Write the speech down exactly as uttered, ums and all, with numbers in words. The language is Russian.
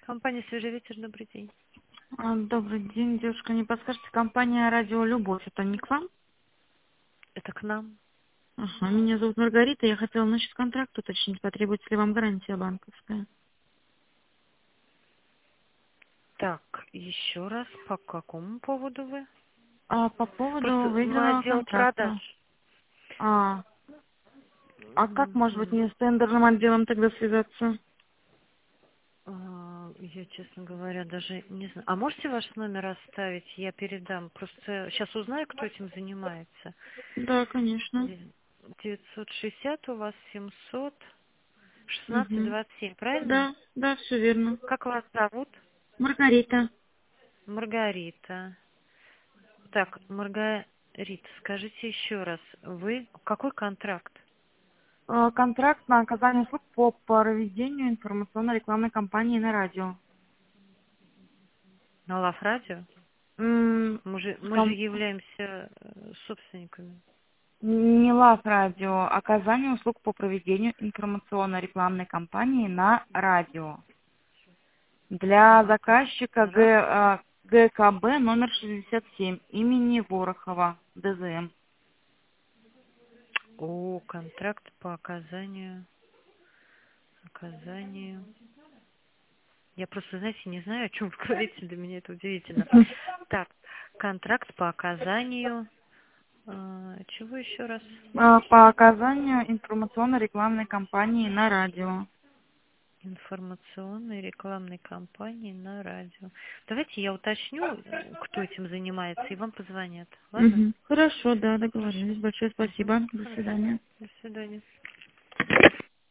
Компания «Свежий ветер», добрый день. А, Добрый день, девушка. Не подскажете, компания «Радио Любовь», это не к вам? Это к нам. Ага, меня зовут Маргарита. Я хотела насчет контракта уточнить, потребуется ли вам гарантия банковская. Так, еще раз, по какому поводу вы? А по поводу Просто мы выделенного отдел продаж. контракта. А, а как, может быть, Мгм. мне с тендерным отделом тогда связаться? А, Я, честно говоря, даже не знаю. А можете ваш номер оставить? Я передам. Просто сейчас узнаю, кто этим занимается. Да, конечно. девятьсот шестьдесят у вас семьсот шестнадцать Угу. двадцать семь, правильно? Да, да, все верно. Как вас зовут? Маргарита. Маргарита. Так, Маргарита, скажите еще раз, вы какой контракт? А, контракт на оказание услуг по проведению информационно-рекламной кампании на радио. На Лав Радио? М, Мы же, мы же ком- являемся э, собственниками. Не Лав Радио, оказание услуг по проведению информационно-рекламной кампании на радио. Для На ка- заказчика Г, ра- а, ГКБ номер шестьдесят семь имени Ворохова, ДЗМ. О, контракт по оказанию, оказанию. Я просто, знаете, не знаю, о чем вы говорите, для меня это удивительно. Так, контракт по оказанию, э, чего еще раз? А, По оказанию информационно-рекламной кампании на радио. Информационной рекламной кампании на радио. Давайте я уточню, кто этим занимается, и вам позвонят. Ладно? Мгм. Хорошо, да, договорились. Большое Угу. спасибо. До Хорошо. свидания. До свидания.